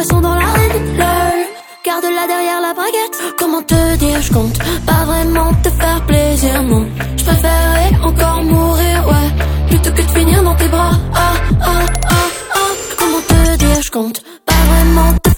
poisson dans l'arène, lol. Garde-la derrière la braguette. Comment te dire, je compte pas vraiment te faire plaisir, non. Je préférerais encore mourir, ouais, plutôt que de finir dans tes bras. Comment te dire, je compte pas vraiment te